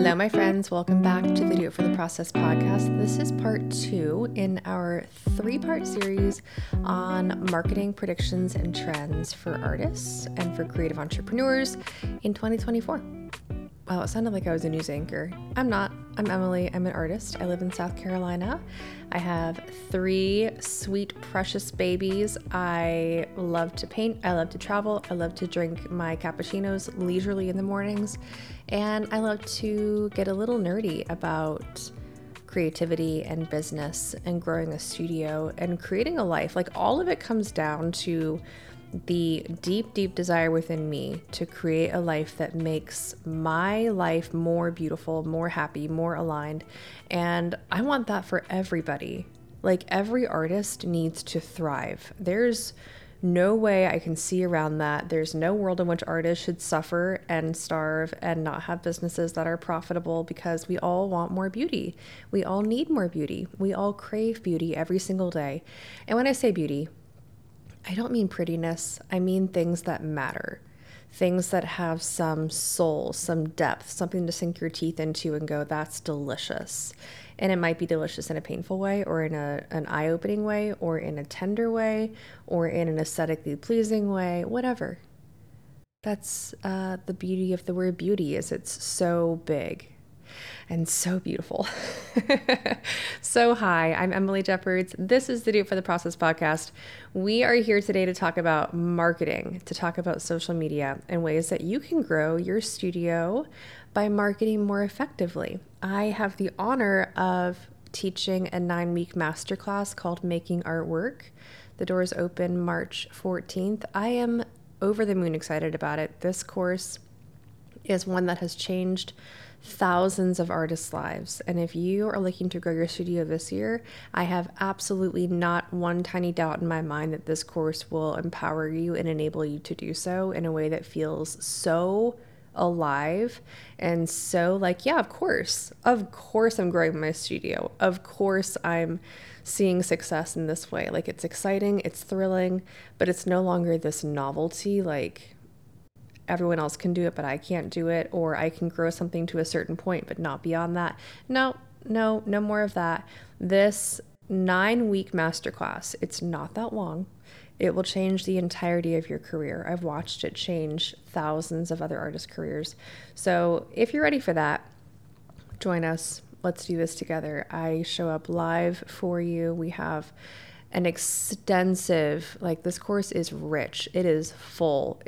Hello, my friends. Welcome back to the Do It for the Process podcast. This is part 2 in our 3-part series on marketing predictions and trends for artists and for creative entrepreneurs in 2024. Wow, it sounded like I was a news anchor. I'm not. I'm Emily. I'm an artist. I live in South Carolina. I have 3 sweet, precious babies. I love to paint. I love to travel. I love to drink my cappuccinos leisurely in the mornings. And I love to get a little nerdy about creativity and business and growing a studio and creating a life. Like, all of it comes down to the deep, deep desire within me to create a life that makes my life more beautiful, more happy, more aligned. And I want that for everybody. Like, every artist needs to thrive. There's no way I can see around that. There's no world in which artists should suffer and starve and not have businesses that are profitable, because we all want more beauty. We all need more beauty. We all crave beauty every single day. And when I say beauty, I don't mean prettiness. I mean things that matter, things that have some soul, some depth, something to sink your teeth into and go, that's delicious. And it might be delicious in a painful way, or in an eye-opening way, or in a tender way, or in an aesthetically pleasing way, whatever. That's the beauty of the word beauty, is it's so big and so beautiful. So hi, I'm Emily Jeffords. This is the Do It for the Process podcast. We are here today to talk about marketing, to talk about social media and ways that you can grow your studio by marketing more effectively. I have the honor of teaching a 9-week masterclass called Making Art Work. The doors open March 14th. I am over the moon excited about it. This course is one that has changed thousands of artists' lives. And if you are looking to grow your studio this year, I have absolutely not one tiny doubt in my mind that this course will empower you and enable you to do so in a way that feels so alive and so like, yeah, of course I'm growing my studio. Of course I'm seeing success in this way. Like, it's exciting, it's thrilling, but it's no longer this novelty, like everyone else can do it, but I can't do it, or I can grow something to a certain point, but not beyond that. No more of that. This 9-week masterclass, it's not that long. It will change the entirety of your career. I've watched it change thousands of other artists' careers. So if you're ready for that, join us. Let's do this together. I show up live for you. We have an extensive, like, this course is rich. It is full.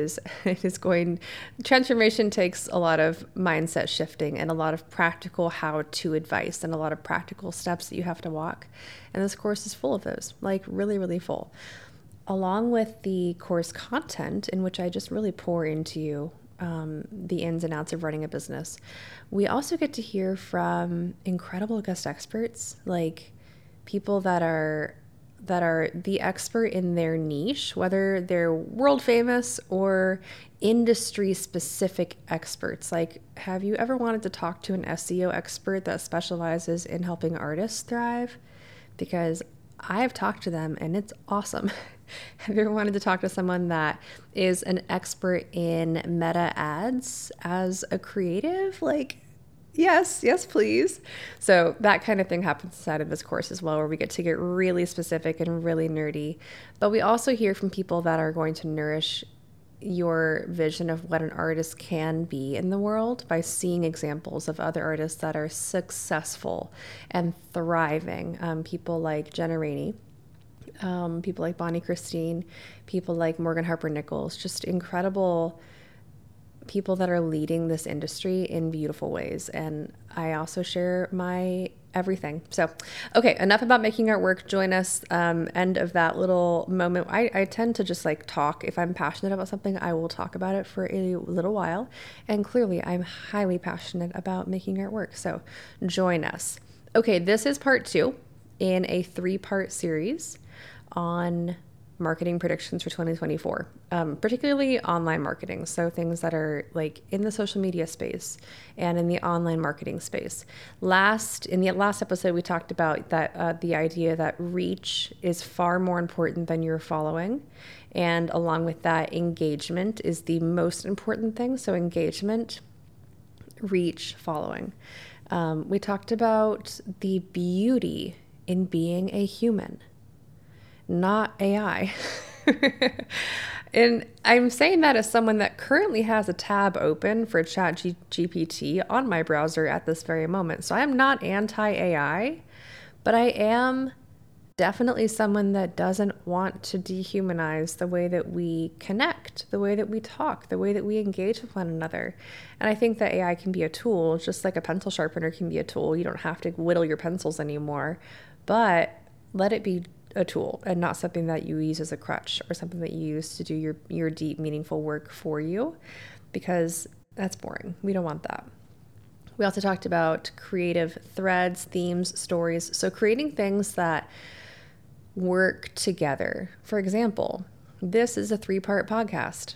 Transformation takes a lot of mindset shifting and a lot of practical how-to advice and a lot of practical steps that you have to walk. And this course is full of those, like really, really full. Along with the course content, in which I just really pour into you the ins and outs of running a business, we also get to hear from incredible guest experts, like people that are the expert in their niche, whether they're world famous or industry specific experts. Like, have you ever wanted to talk to an SEO expert that specializes in helping artists thrive? Because I have talked to them and it's awesome. Have you ever wanted to talk to someone that is an expert in meta ads as a creative? Like, yes, please. So that kind of thing happens inside of this course as well, where we get to get really specific and really nerdy. But we also hear from people that are going to nourish your vision of what an artist can be in the world by seeing examples of other artists that are successful and thriving. People like Jenna Rainey, people like Bonnie Christine, people like Morgan Harper Nichols, just incredible people that are leading this industry in beautiful ways. And I also share my everything. So, okay, enough about Making Art Work. Join us. End of that little moment. I tend to just like talk. If I'm passionate about something, I will talk about it for a little while. And clearly I'm highly passionate about making art work. So join us. Okay, this is part 2 in a 3-part series on marketing predictions for 2024, particularly online marketing. So things that are like in the social media space and in the online marketing space. In the last episode, we talked about that the idea that reach is far more important than your following. And along with that, engagement is the most important thing. So engagement reach, following. We talked about the beauty in being a human, not AI. And I'm saying that as someone that currently has a tab open for ChatGPT on my browser at this very moment. So I am not anti-AI, but I am definitely someone that doesn't want to dehumanize the way that we connect, the way that we talk, the way that we engage with one another. And I think that AI can be a tool, just like a pencil sharpener can be a tool. You don't have to whittle your pencils anymore, but let it be a tool and not something that you use as a crutch or something that you use to do your deep, meaningful work for you, because that's boring. We don't want that. We also talked about creative threads, themes, stories. So creating things that work together. For example, this is a 3-part podcast.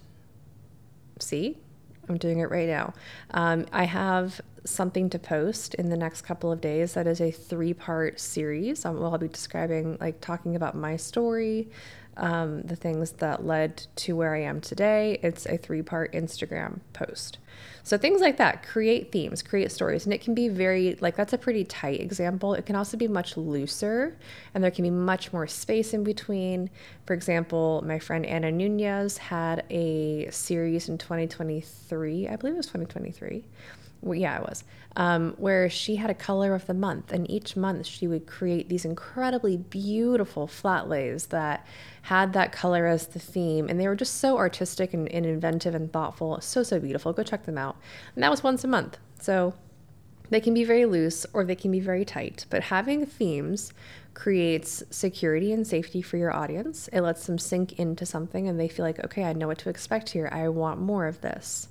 See, I'm doing it right now. I have something to post in the next couple of days that is a 3-part series. I'll be describing, like, talking about my story, the things that led to where I am today. It's a 3-part Instagram post. So things like that, create themes, create stories. And it can be very, like, that's a pretty tight example. It can also be much looser, and there can be much more space in between. For example, my friend Anna Nunez had a series in 2023, I believe it was 2023. Well, yeah, it was, where she had a color of the month, and each month she would create these incredibly beautiful flat lays that had that color as the theme, and they were just so artistic and inventive and thoughtful. So beautiful. Go check them out. And that was once a month. So they can be very loose or they can be very tight, but having themes creates security and safety for your audience. It lets them sink into something and they feel like, okay, I know what to expect here. I want more of this.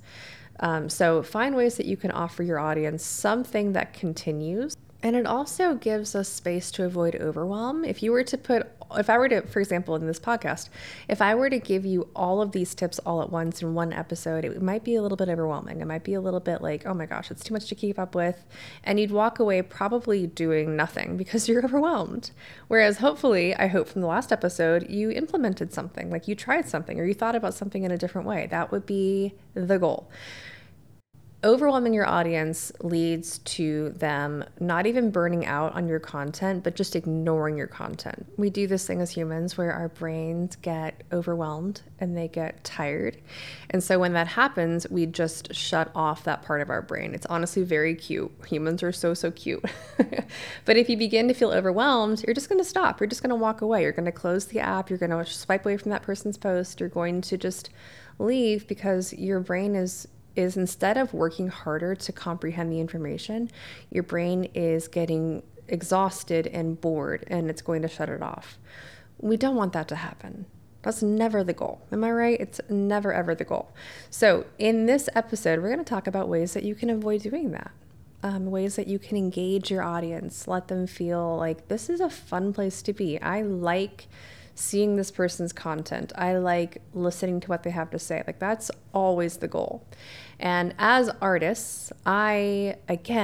So find ways that you can offer your audience something that continues. And it also gives us space to avoid overwhelm. If I were to, for example, in this podcast, if I were to give you all of these tips all at once in one episode, it might be a little bit overwhelming. It might be a little bit like, oh my gosh, it's too much to keep up with. And you'd walk away probably doing nothing because you're overwhelmed. Whereas hopefully, I hope from the last episode, you implemented something, like you tried something or you thought about something in a different way. That would be the goal. Overwhelming your audience leads to them not even burning out on your content, but just ignoring your content. We do this thing as humans where our brains get overwhelmed and they get tired. And so when that happens, we just shut off that part of our brain. It's honestly very cute. Humans are so cute. But if you begin to feel overwhelmed, you're just going to stop. You're just going to walk away. You're going to close the app. You're going to swipe away from that person's post. You're going to just leave because your brain is instead of working harder to comprehend the information, your brain is getting exhausted and bored and it's going to shut it off. We don't want that to happen. That's never the goal. Am I right? It's never, ever the goal. So in this episode, we're going to talk about ways that you can avoid doing that. Ways that you can engage your audience, let them feel like this is a fun place to be. I like seeing this person's content. I like listening to what they have to say. Like, that's always the goal. And as artists, I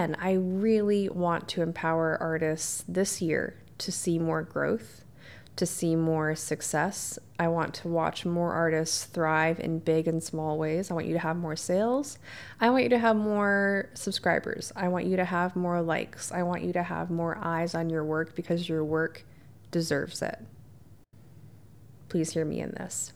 really want to empower artists this year to see more growth, to see more success. I want to watch more artists thrive in big and small ways. I want you to have more sales. I want you to have more subscribers. I want you to have more likes. I want you to have more eyes on your work because your work deserves it. Please hear me in this.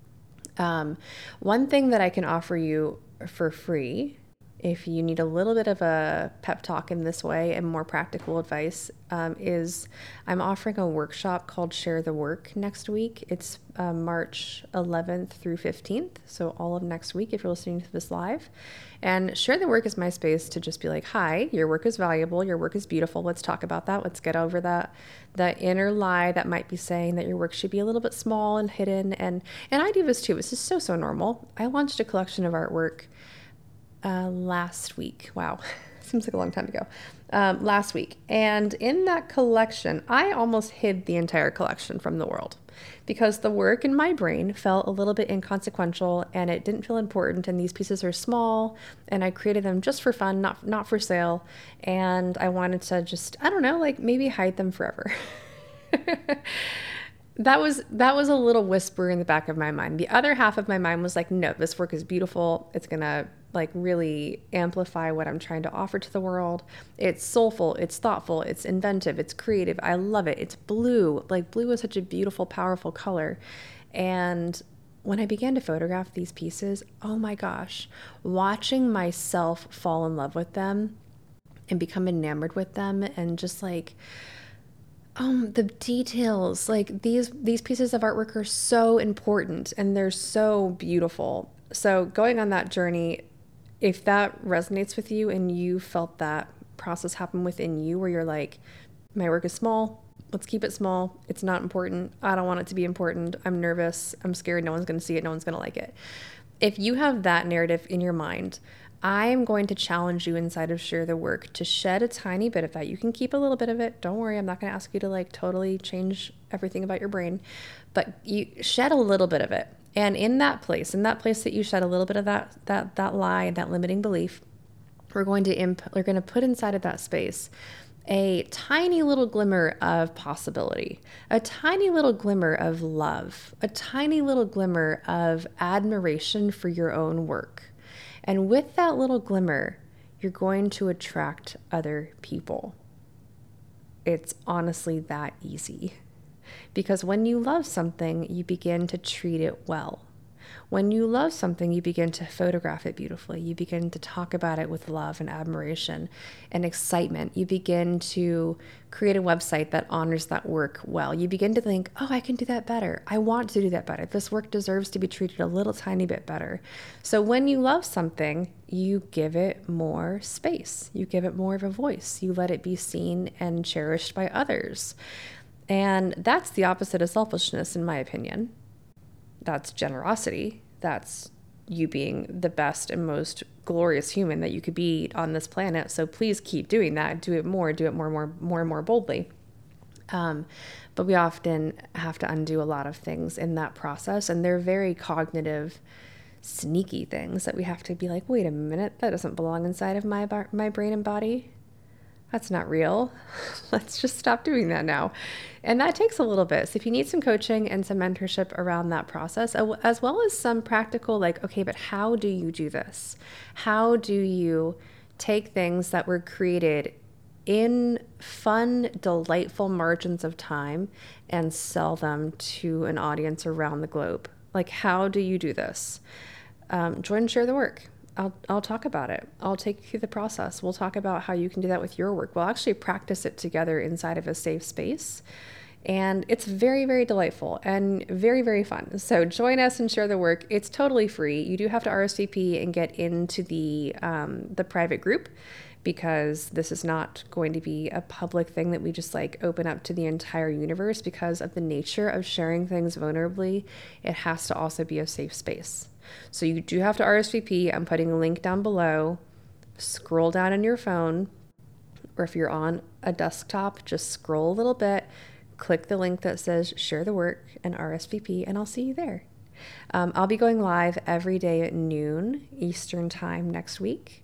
One thing that I can offer you for free, if you need a little bit of a pep talk in this way and more practical advice, is I'm offering a workshop called Share the Work next week. It's March 11th through 15th, so all of next week if you're listening to this live. And Share the Work is my space to just be like, hi, your work is valuable, your work is beautiful, let's talk about that, let's get over that inner lie that might be saying that your work should be a little bit small and hidden. And I do this too. This is so normal. I launched a collection of artwork last week. Wow, seems like a long time ago. Last week. And in that collection, I almost hid the entire collection from the world because the work in my brain felt a little bit inconsequential and it didn't feel important. And these pieces are small and I created them just for fun, not for sale. And I wanted to just, I don't know, like maybe hide them forever. that was a little whisper in the back of my mind. The other half of my mind was like, no, this work is beautiful. It's gonna like really amplify what I'm trying to offer to the world. It's soulful, it's thoughtful, it's inventive, it's creative. I love it. It's blue. Like blue is such a beautiful, powerful color. And when I began to photograph these pieces, oh my gosh, watching myself fall in love with them and become enamored with them, and just like the details, like these pieces of artwork are so important and they're so beautiful. So going on that journey, if that resonates with you and you felt that process happen within you where you're like, my work is small, let's keep it small, it's not important, I don't want it to be important, I'm nervous, I'm scared, no one's going to see it, no one's going to like it. If you have that narrative in your mind, I am going to challenge you inside of Share the Work to shed a tiny bit of that. You can keep a little bit of it. Don't worry. I'm not going to ask you to like totally change everything about your brain, but you shed a little bit of it. And in that place that you shed a little bit of that lie, that limiting belief, we're going to put inside of that space a tiny little glimmer of possibility, a tiny little glimmer of love, a tiny little glimmer of admiration for your own work. And with that little glimmer, you're going to attract other people. It's honestly that easy. Because when you love something, you begin to treat it well. When you love something, you begin to photograph it beautifully. You begin to talk about it with love and admiration and excitement. You begin to create a website that honors that work well. You begin to think, oh, I can do that better. I want to do that better. This work deserves to be treated a little tiny bit better. So when you love something, you give it more space. You give it more of a voice. You let it be seen and cherished by others. And that's the opposite of selfishness, in my opinion. That's generosity. That's you being the best and most glorious human that you could be on this planet. So please keep doing that. Do it more and more boldly. But we often have to undo a lot of things in that process. And they're very cognitive, sneaky things that we have to be like, wait a minute, that doesn't belong inside of my brain and body. That's not real. Let's just stop doing that now. And that takes a little bit. So if you need some coaching and some mentorship around that process, as well as some practical, like, okay, but how do you do this? How do you take things that were created in fun, delightful margins of time and sell them to an audience around the globe? Like, how do you do this? Join and Share the Work. I'll talk about it. I'll take you through the process. We'll talk about how you can do that with your work. We'll actually practice it together inside of a safe space. And it's very, very delightful and very, very fun. So join us and Share the Work. It's totally free. You do have to RSVP and get into the private group, because this is not going to be a public thing that we just like open up to the entire universe. Because of the nature of sharing things vulnerably, it has to also be a safe space. So you do have to RSVP. I'm putting a link down below. Scroll down on your phone, or if you're on a desktop, just scroll a little bit, click the link that says Share the Work and RSVP, and I'll see you there. I'll be going live every day at noon Eastern time next week.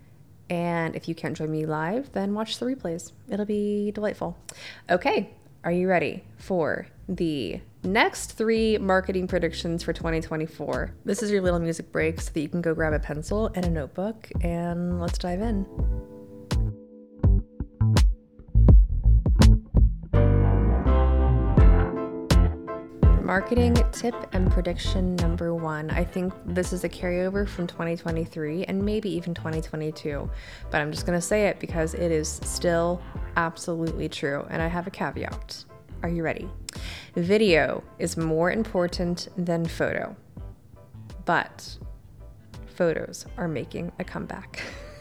And if you can't join me live, then watch the replays. It'll be delightful. Okay, are you ready for the next 3 marketing predictions for 2024? This is your little music break so that you can go grab a pencil and a notebook, and let's dive in. Marketing tip and prediction number 1. I think this is a carryover from 2023 and maybe even 2022, but I'm just going to say it because it is still absolutely true, and I have a caveat. Are you ready? Video is more important than photo, but photos are making a comeback.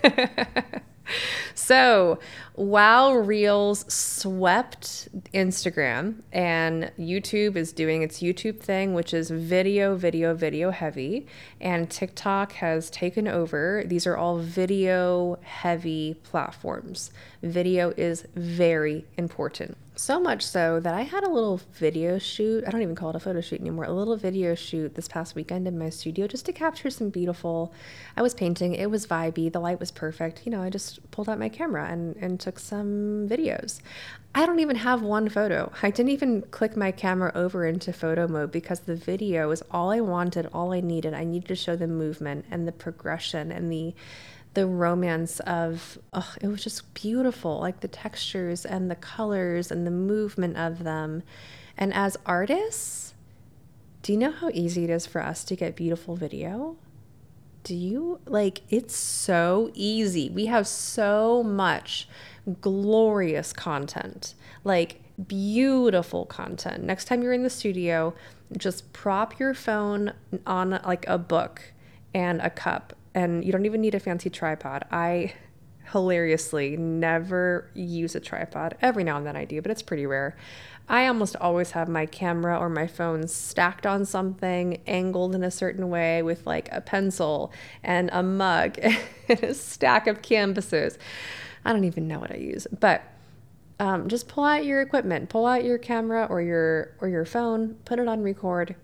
So while Reels swept Instagram and YouTube is doing its YouTube thing, which is video heavy, and TikTok has taken over, these are all video heavy platforms. Video is very important. So much so that I had a little video shoot. I don't even call it a photo shoot anymore. A little video shoot this past weekend in my studio just to capture some beautiful. I was painting. It was vibey. The light was perfect. I just pulled out my camera and took some videos. I don't even have one photo. I didn't even click my camera over into photo mode because the video is all I wanted, all I needed. I needed to show the movement and the progression and the romance of, it was just beautiful, like the textures and the colors and the movement of them. And as artists, do you know how easy it is for us to get beautiful video? Do you? It's so easy. We have so much glorious content, like beautiful content. Next time you're in the studio, just prop your phone on like a book and a cup, and you don't even need a fancy tripod. I hilariously never use a tripod. Every now and then I do, but it's pretty rare. I almost always have my camera or my phone stacked on something, angled in a certain way with like a pencil and a mug and a stack of canvases. I don't even know what I use, but just pull out your equipment, pull out your camera or your phone, put it on record,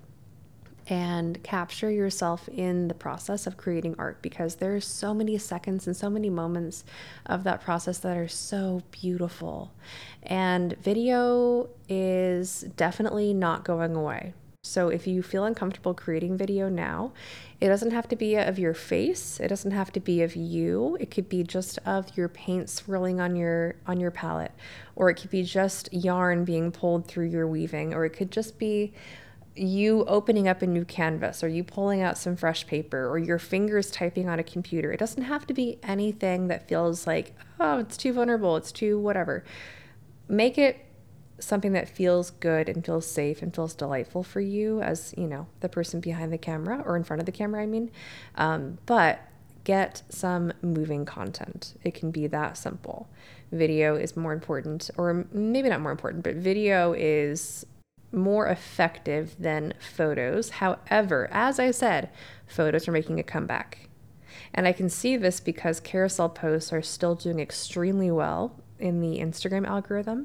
and capture yourself in the process of creating art, because there's so many seconds and so many moments of that process that are so beautiful. And video is definitely not going away. So if you feel uncomfortable creating video now, it doesn't have to be of your face. It doesn't have to be of you. It could be just of your paint swirling on your palette, or it could be just yarn being pulled through your weaving, or it could just be you opening up a new canvas, or you pulling out some fresh paper, or your fingers typing on a computer. It doesn't have to be anything that feels like, oh, it's too vulnerable, it's too whatever. Make it something that feels good and feels safe and feels delightful for you as, the person behind the camera, or in front of the camera, I mean. But get some moving content. It can be that simple. Video is more important, or maybe not more important, but video is more effective than photos. However, as I said, photos are making a comeback. And I can see this because carousel posts are still doing extremely well in the Instagram algorithm.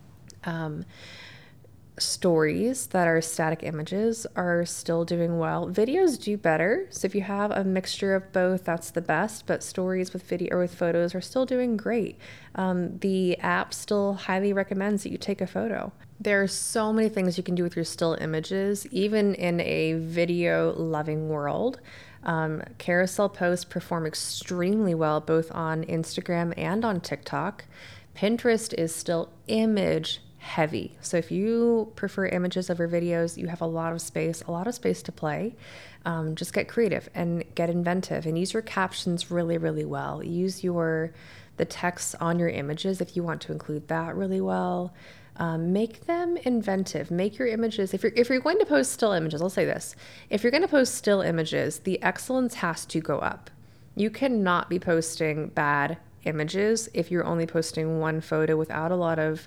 Stories that are static images are still doing well. Videos do better. So if you have a mixture of both, that's the best. But stories with video or with photos are still doing great. The app still highly recommends that you take a photo. There are so many things you can do with your still images, even in a video loving world. Carousel posts perform extremely well both on Instagram and on TikTok. Pinterest is still image heavy. So if you prefer images over videos, you have a lot of space to play. Just get creative and get inventive and use your captions really, really well. Use the text on your images if you want to include that really well. Make them inventive. Make your images, if you're going to post still images, I'll say this. If you're going to post still images, the excellence has to go up. You cannot be posting bad images if you're only posting one photo without a lot of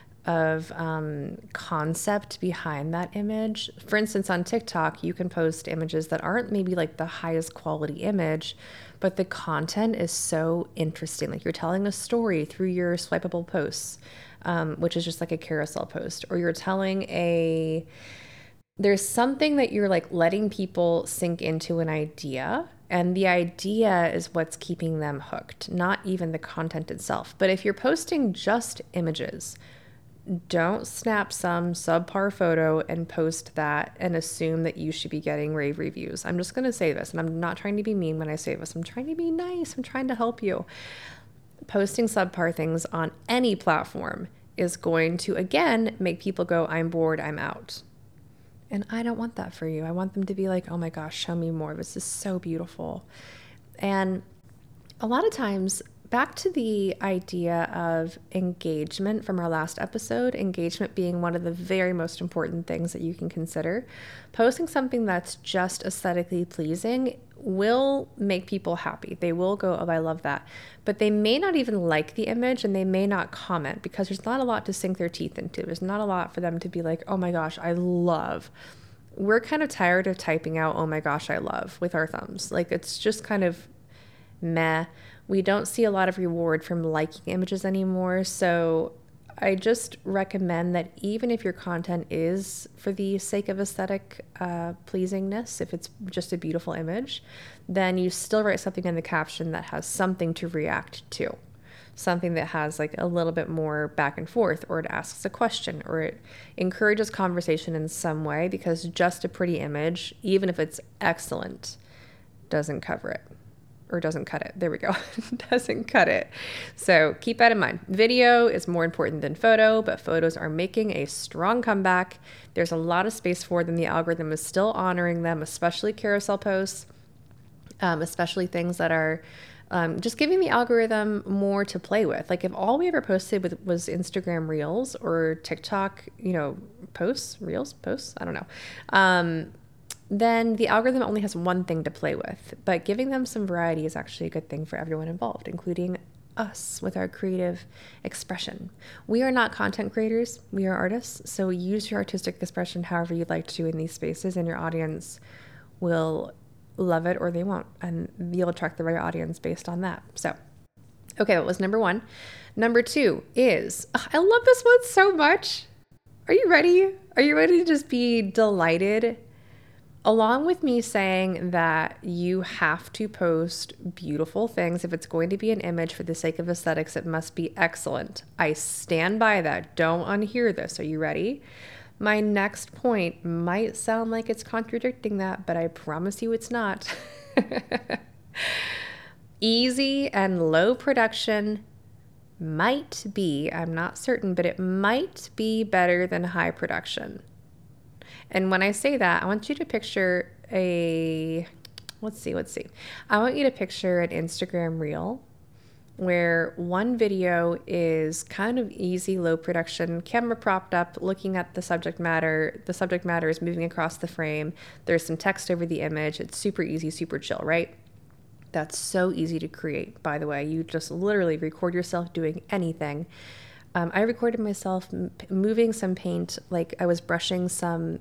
concept behind that image. For instance, on TikTok, you can post images that aren't maybe like the highest quality image, but the content is so interesting. Like you're telling a story through your swipeable posts, which is just like a carousel post, or you're telling there's something that you're like letting people sink into an idea. And the idea is what's keeping them hooked, not even the content itself. But if you're posting just images, don't snap some subpar photo and post that and assume that you should be getting rave reviews. I'm just going to say this, and I'm not trying to be mean when I say this. I'm trying to be nice. I'm trying to help you. Posting subpar things on any platform is going to, again, make people go, I'm bored, I'm out. And I don't want that for you. I want them to be like, oh my gosh, show me more. This is so beautiful. And a lot of times, back to the idea of engagement from our last episode, engagement being one of the very most important things that you can consider. Posting something that's just aesthetically pleasing will make people happy. They will go, oh, I love that. But they may not even like the image, and they may not comment because there's not a lot to sink their teeth into. There's not a lot for them to be like, oh my gosh, I love. We're kind of tired of typing out, oh my gosh, I love with our thumbs. Like it's just kind of meh. We don't see a lot of reward from liking images anymore. So I just recommend that even if your content is for the sake of aesthetic pleasingness, if it's just a beautiful image, then you still write something in the caption that has something to react to. Something that has like a little bit more back and forth, or it asks a question, or it encourages conversation in some way, because just a pretty image, even if it's excellent, doesn't cover it. Or doesn't cut it. There we go. Doesn't cut it. So keep that in mind. Video is more important than photo, but photos are making a strong comeback. There's a lot of space for them. The algorithm is still honoring them, especially carousel posts, especially things that are just giving the algorithm more to play with. Like if all we ever posted was Instagram Reels or TikTok, posts, I don't know. Then the algorithm only has one thing to play with. But giving them some variety is actually a good thing for everyone involved, including us with our creative expression. We are not content creators, we are artists. So use your artistic expression however you'd like to in these spaces, and your audience will love it or they won't. And you'll attract the right audience based on that. So, okay, that was number 1. Number 2 is, I love this one so much. Are you ready? Are you ready to just be delighted? Along with me saying that you have to post beautiful things. If it's going to be an image for the sake of aesthetics, it must be excellent. I stand by that. Don't unhear this. Are you ready? My next point might sound like it's contradicting that, but I promise you it's not. Easy and low production might be, I'm not certain, but it might be better than high production. And when I say that, I want you to picture let's see. I want you to picture an Instagram reel where one video is kind of easy, low production, camera propped up, looking at the subject matter. The subject matter is moving across the frame. There's some text over the image. It's super easy, super chill, right? That's so easy to create, by the way. You just literally record yourself doing anything. I recorded myself moving some paint, like I was brushing some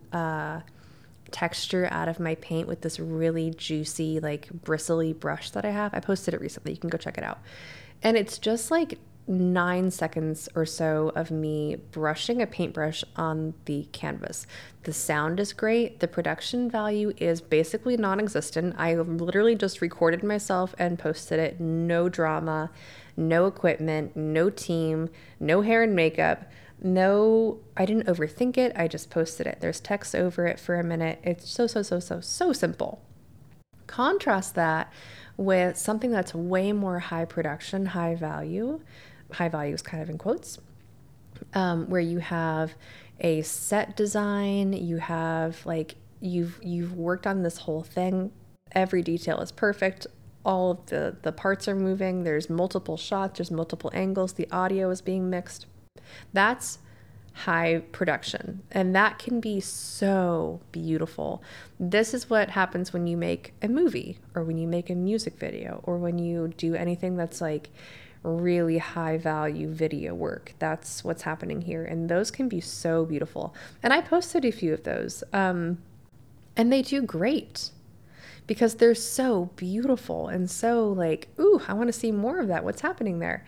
texture out of my paint with this really juicy, like bristly brush that I have. I posted it recently. You can go check it out. And it's just like 9 seconds or so of me brushing a paintbrush on the canvas. The sound is great. The production value is basically non-existent. I literally just recorded myself and posted it. No drama, no equipment, no team, no hair and makeup. No, I didn't overthink it. I just posted it. There's text over it for a minute. It's so simple. Contrast that with something that's way more high production, high value is kind of in quotes, where you have a set design, you have like, you've worked on this whole thing. Every detail is perfect. All of the parts are moving. There's multiple shots. There's multiple angles. The audio is being mixed. That's high production, and that can be so beautiful. This is what happens when you make a movie, or when you make a music video, or when you do anything that's like really high value video work. That's what's happening here, and those can be so beautiful. And I posted a few of those, and they do great because they're so beautiful and so like, ooh, I want to see more of that. What's happening there?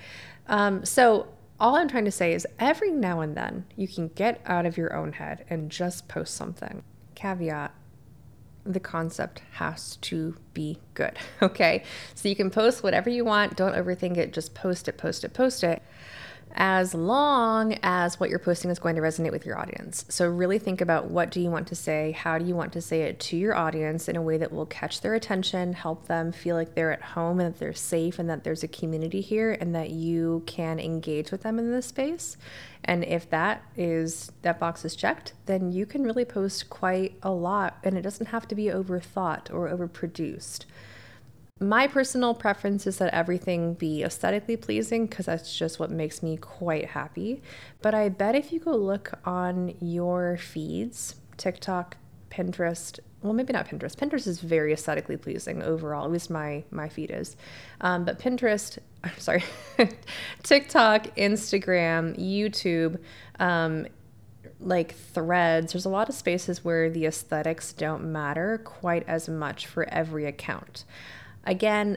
So all I'm trying to say is every now and then you can get out of your own head and just post something. Caveat, the concept has to be good, okay? So you can post whatever you want. Don't overthink it. Just post it. As long as what you're posting is going to resonate with your audience. So really think about, what do you want to say? How do you want to say it to your audience in a way that will catch their attention, help them feel like they're at home and that they're safe and that there's a community here and that you can engage with them in this space. And if that box is checked, then you can really post quite a lot, and it doesn't have to be overthought or overproduced. My personal preference is that everything be aesthetically pleasing, because that's just what makes me quite happy. But I bet if you go look on your feeds, TikTok, Pinterest, well, maybe not Pinterest. Pinterest is very aesthetically pleasing overall, at least my feed is. But Pinterest, I'm sorry, TikTok, Instagram, YouTube, like Threads, there's a lot of spaces where the aesthetics don't matter quite as much for every account. Again,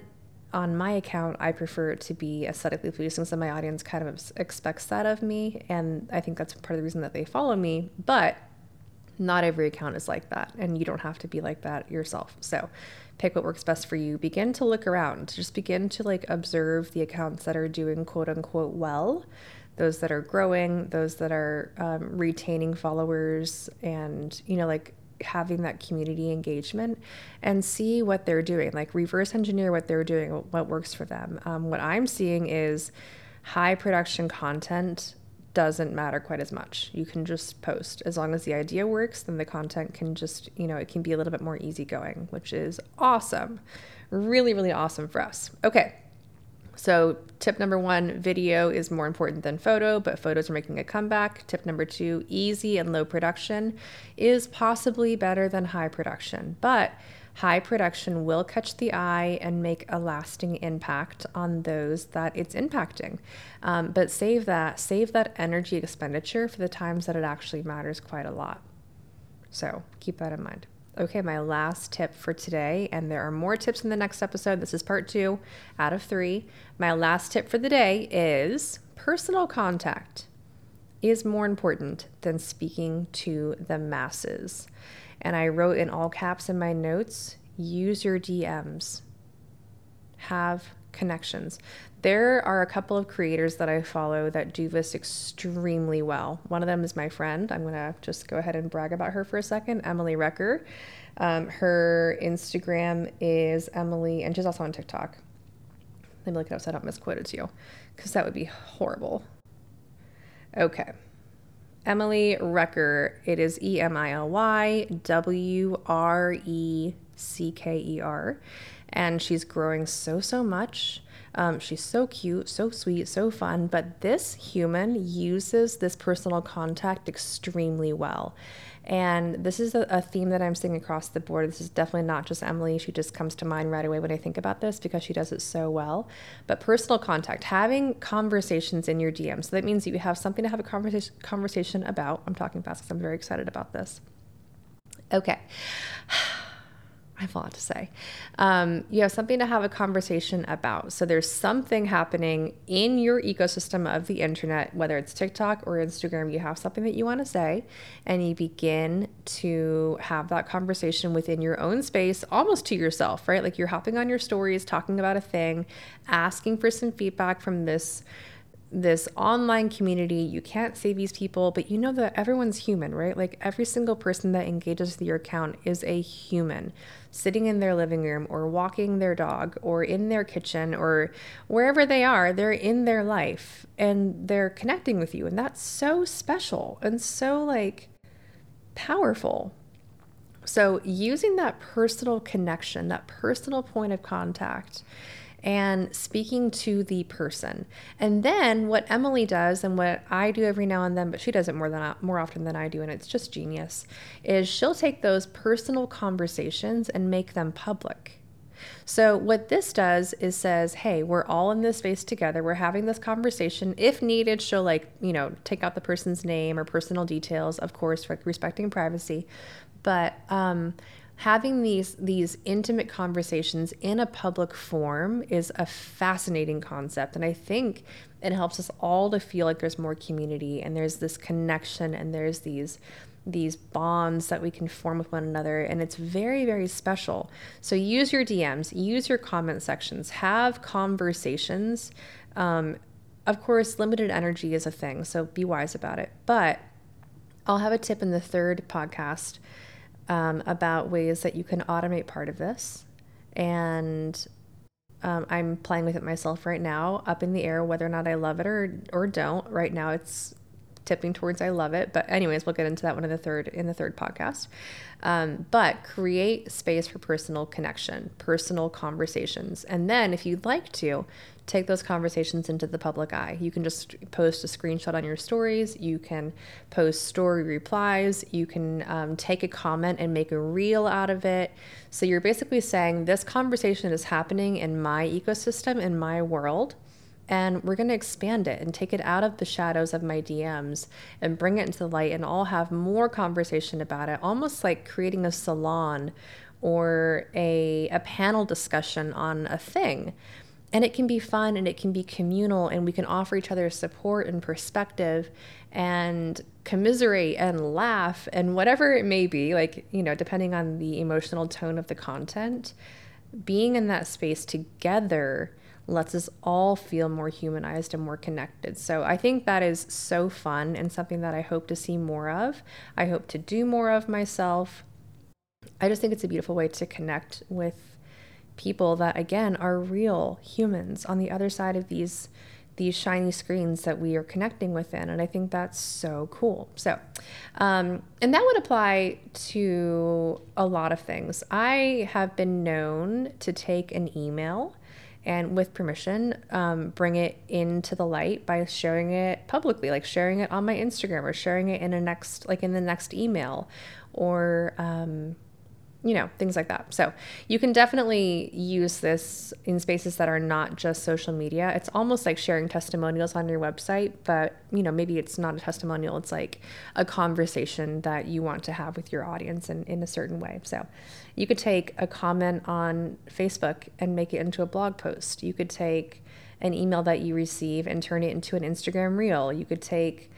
on my account, I prefer it to be aesthetically pleasing, so my audience kind of expects that of me, and I think that's part of the reason that they follow me. But not every account is like that, and you don't have to be like that yourself. So pick what works best for you. Begin to look around. Just begin to like observe the accounts that are doing quote unquote well, those that are growing, those that are retaining followers, and like having that community engagement, and see what they're doing. Like reverse engineer what they're doing, what works for them. What I'm seeing is high production content doesn't matter quite as much. You can just post. As long as the idea works, then the content can just, it can be a little bit more easygoing, which is awesome. Really, really awesome for us. Okay. So tip number 1, video is more important than photo, but photos are making a comeback. Tip number 2, easy and low production is possibly better than high production, but high production will catch the eye and make a lasting impact on those that it's impacting. But save that energy expenditure for the times that it actually matters quite a lot. So keep that in mind. Okay, my last tip for today, and there are more tips in the next episode. This is part 2 out of 3. My last tip for the day is personal contact is more important than speaking to the masses. And I wrote in all caps in my notes, use your DMs. Have connections. There are a couple of creators that I follow that do this extremely well. One of them is my friend. I'm going to just go ahead and brag about her for a second, Emily Recker. Her Instagram is Emily, and she's also on TikTok. Let me look it up so I don't misquote it to you, because that would be horrible. Okay. Emily Recker. It is EmilywRecker. And she's growing so much. She's so cute, so sweet, so fun. But this human uses this personal contact extremely well. And this is a theme that I'm seeing across the board. This is definitely not just Emily. She just comes to mind right away when I think about this because she does it so well. But personal contact, having conversations in your DM. So that means you have something to have a conversation about. I'm talking fast because I'm very excited about this. Okay. I have a lot to say. You have something to have a conversation about. So there's something happening in your ecosystem of the internet, whether it's TikTok or Instagram, you have something that you want to say, and you begin to have that conversation within your own space, almost to yourself, right? Like you're hopping on your stories, talking about a thing, asking for some feedback from this online community. You can't save these people, but you know that everyone's human, right? Like every single person that engages with your account is a human sitting in their living room or walking their dog or in their kitchen or wherever they are. They're in their life and they're connecting with you. And that's so special and so like powerful. So using that personal connection, that personal point of contact, and speaking to the person. And then what Emily does, and what I do every now and then, but she does it more often than I do, and it's just genius, is she'll take those personal conversations and make them public. So what this does is says, hey, we're all in this space together. We're having this conversation. If needed, she'll take out the person's name or personal details, of course, respecting privacy. But having these intimate conversations in a public forum is a fascinating concept. And I think it helps us all to feel like there's more community and there's this connection and there's these bonds that we can form with one another. And it's very, very special. So use your DMs, use your comment sections, have conversations. Of course, limited energy is a thing, so be wise about it. But I'll have a tip in the third podcast about ways that you can automate part of this. And I'm playing with it myself right now, up in the air, whether or not I love it or don't. Right now it's tipping towards I love it. But anyways, we'll get into that one in the third podcast. But create space for personal connection, personal conversations. And then if you'd like to, take those conversations into the public eye. You can just post a screenshot on your stories. You can post story replies. You can take a comment and make a reel out of it. So you're basically saying this conversation is happening in my ecosystem, in my world, and we're going to expand it and take it out of the shadows of my DMs and bring it into the light, and all have more conversation about it, almost like creating a salon or a panel discussion on a thing. And it can be fun and it can be communal, and we can offer each other support and perspective and commiserate and laugh and whatever it may be, like, depending on the emotional tone of the content. Being in that space together lets us all feel more humanized and more connected. So I think that is so fun and something that I hope to see more of. I hope to do more of myself. I just think it's a beautiful way to connect with people that, again, are real humans on the other side of these shiny screens that we are connecting within. And I think that's so cool. So, and that would apply to a lot of things. I have been known to take an email and, with permission, bring it into the light by sharing it publicly, like sharing it on my Instagram or sharing it in the next email, or, things like that. So you can definitely use this in spaces that are not just social media. It's almost like sharing testimonials on your website, but maybe it's not a testimonial. It's like a conversation that you want to have with your audience in a certain way. So you could take a comment on Facebook and make it into a blog post. You could take an email that you receive and turn it into an Instagram reel. You could take,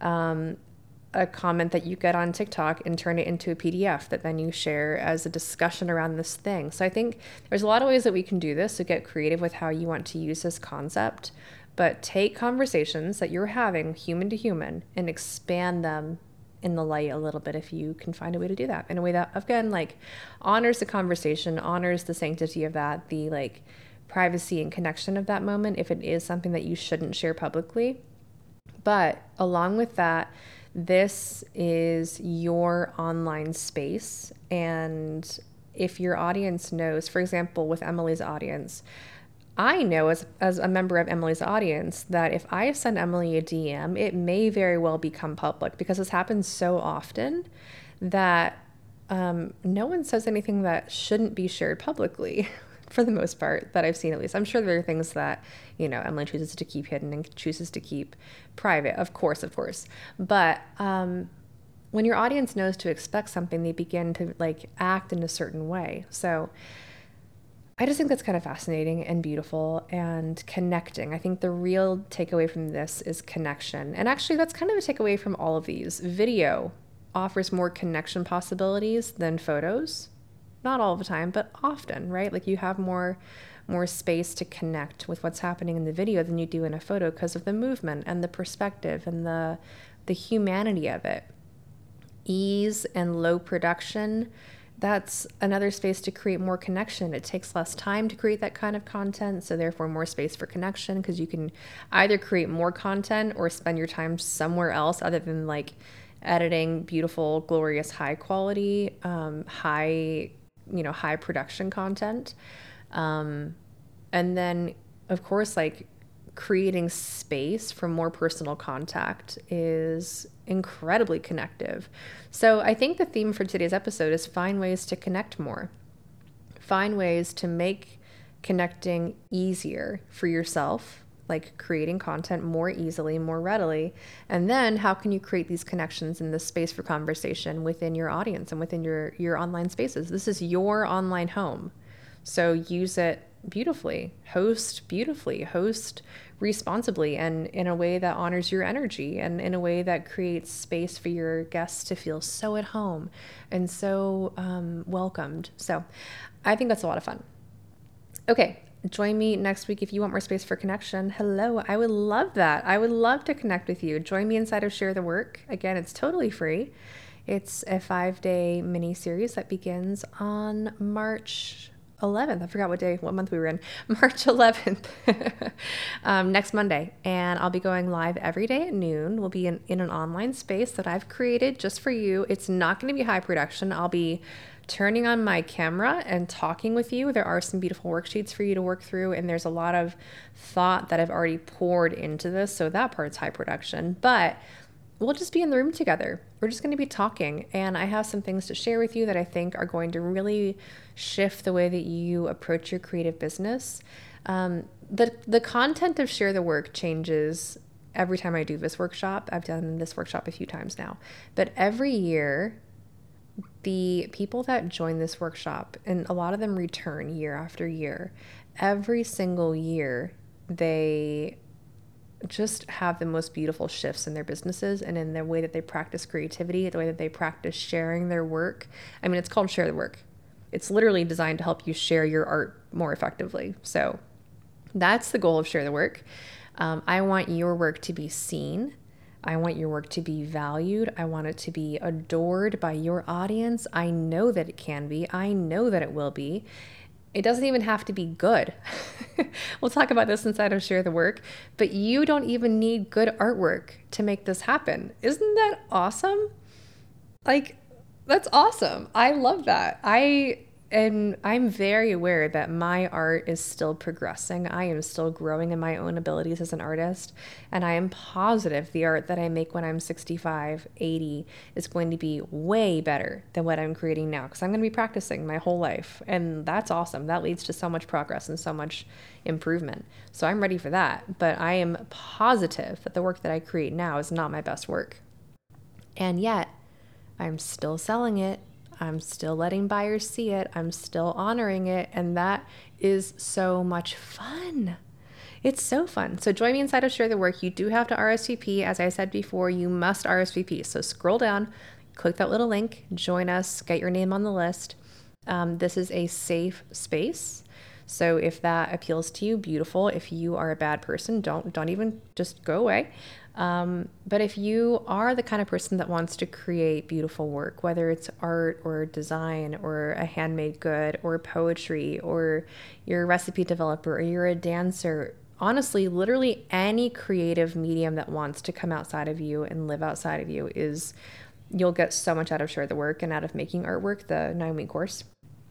a comment that you get on TikTok and turn it into a PDF that then you share as a discussion around this thing. So I think there's a lot of ways that we can do this. So get creative with how you want to use this concept, but take conversations that you're having human to human and expand them in the light a little bit, if you can find a way to do that in a way that, again, like, honors the conversation, honors the sanctity of that, the like privacy and connection of that moment, if it is something that you shouldn't share publicly. But along with that, this is your online space. And if your audience knows, for example, with Emily's audience, I know as a member of Emily's audience that if I send Emily a DM, it may very well become public, because this happens so often that no one says anything that shouldn't be shared publicly. For the most part, that I've seen, at least. I'm sure there are things that, Emily chooses to keep hidden and chooses to keep private, of course. But when your audience knows to expect something, they begin to like act in a certain way. So I just think that's kind of fascinating and beautiful and connecting. I think the real takeaway from this is connection. And actually, that's kind of a takeaway from all of these. Video offers more connection possibilities than photos. Not all the time, but often, right? Like, you have more space to connect with what's happening in the video than you do in a photo, because of the movement and the perspective and the humanity of it. Ease and low production, that's another space to create more connection. It takes less time to create that kind of content, so therefore more space for connection, because you can either create more content or spend your time somewhere else other than like editing beautiful, glorious, high quality, high production content. And then, of course, like, creating space for more personal contact is incredibly connective. So I think the theme for today's episode is find ways to connect more. Find ways to make connecting easier for yourself, like creating content more easily, more readily. And then how can you create these connections in this space for conversation within your audience and within your online spaces? This is your online home. So use it beautifully, host responsibly, and in a way that honors your energy, and in a way that creates space for your guests to feel so at home and so welcomed. So I think that's a lot of fun. Okay. Join me next week if you want more space for connection. Hello, I would love that. I would love to connect with you. Join me inside of Share the Work. Again, it's totally free. It's a 5-day mini series that begins on March 11th. I forgot what month we were in. March 11th, next Monday. And I'll be going live every day at noon. We'll be in an online space that I've created just for you. It's not going to be high production. I'll be turning on my camera and talking with you. There are some beautiful worksheets for you to work through, and there's a lot of thought that I've already poured into this, so that part's high production. But we'll just be in the room together. We're just going to be talking, and I have some things to share with you that I think are going to really shift the way that you approach your creative business. The content of Share the Work changes every time I do this workshop. I've done this workshop a few times now, but every year the people that join this workshop, and a lot of them return year after year, every single year, they just have the most beautiful shifts in their businesses and in the way that they practice creativity, the way that they practice sharing their work. I mean, it's called Share the Work. It's literally designed to help you share your art more effectively. So that's the goal of Share the Work. I want your work to be seen. I want your work to be valued. I want it to be adored by your audience. I know that it can be. I know that it will be. It doesn't even have to be good. We'll talk about this inside of Share the Work, but you don't even need good artwork to make this happen. Isn't that awesome? Like, that's awesome. I love that. I'm very aware that my art is still progressing. I am still growing in my own abilities as an artist. And I am positive the art that I make when I'm 65, 80 is going to be way better than what I'm creating now, because I'm going to be practicing my whole life. And that's awesome. That leads to so much progress and so much improvement. So I'm ready for that. But I am positive that the work that I create now is not my best work. And yet, I'm still selling it. I'm still letting buyers see it. I'm still honoring it. And that is so much fun. It's so fun. So join me inside of Share the Work. You do have to RSVP. As I said before, you must RSVP. So scroll down, click that little link, join us, get your name on the list. This is a safe space. So if that appeals to you, beautiful. If you are a bad person, don't even, just go away. But if you are the kind of person that wants to create beautiful work, whether it's art or design or a handmade good or poetry, or you're a recipe developer or you're a dancer, honestly, literally any creative medium that wants to come outside of you and live outside of you you'll get so much out of Share the Work and out of making artwork, the 9-week course.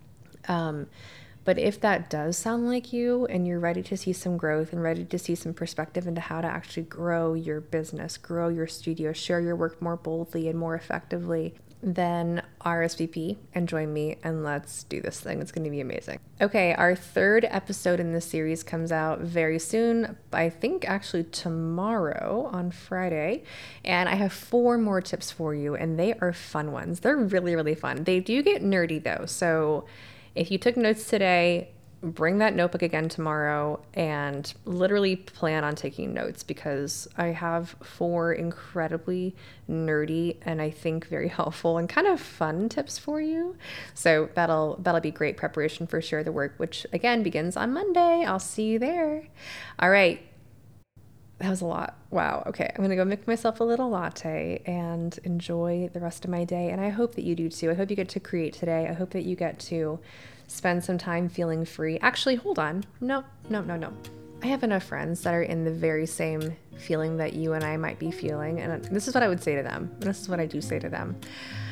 But if that does sound like you and you're ready to see some growth and ready to see some perspective into how to actually grow your business, grow your studio, share your work more boldly and more effectively, then RSVP and join me and let's do this thing. It's going to be amazing. Okay, our third episode in this series comes out very soon. I think actually tomorrow on Friday. And I have 4 more tips for you, and they are fun ones. They're really, really fun. They do get nerdy though. So if you took notes today, bring that notebook again tomorrow and literally plan on taking notes, because I have 4 incredibly nerdy and I think very helpful and kind of fun tips for you. So that'll be great preparation for Share the Work, which again begins on Monday. I'll see you there. All right. That was a lot. Wow. Okay. I'm going to go make myself a little latte and enjoy the rest of my day. And I hope that you do too. I hope you get to create today. I hope that you get to spend some time feeling free. Actually, hold on. No. I have enough friends that are in the very same feeling that you and I might be feeling. And this is what I would say to them. And this is what I do say to them.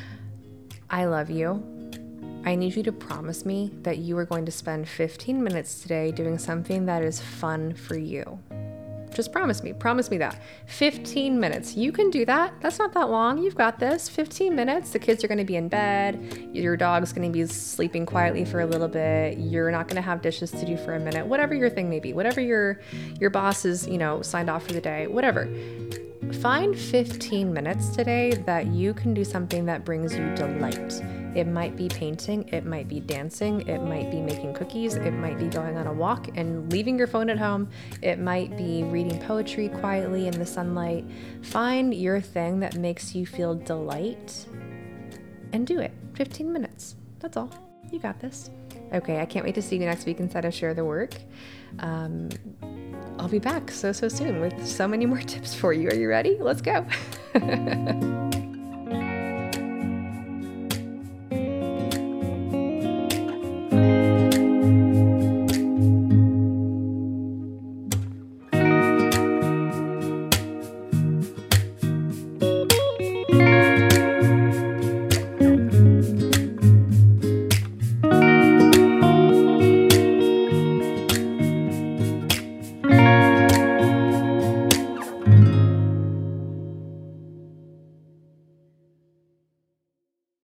I love you. I need you to promise me that you are going to spend 15 minutes today doing something that is fun for you. Just promise me that. 15 minutes. You can do that. That's not that long. You've got this. 15 minutes. The kids are going to be in bed. Your dog's going to be sleeping quietly for a little bit. You're not going to have dishes to do for a minute. Whatever your thing may be. Whatever your boss is, signed off for the day. Whatever. Find 15 minutes today that you can do something that brings you delight. It might be painting, it might be dancing, it might be making cookies, it might be going on a walk and leaving your phone at home, it might be reading poetry quietly in the sunlight. Find your thing that makes you feel delight and do it. 15 minutes. That's all. You got this. Okay, I can't wait to see you next week inside of Share the Work. I'll be back so soon with so many more tips for you. Are you ready? Let's go.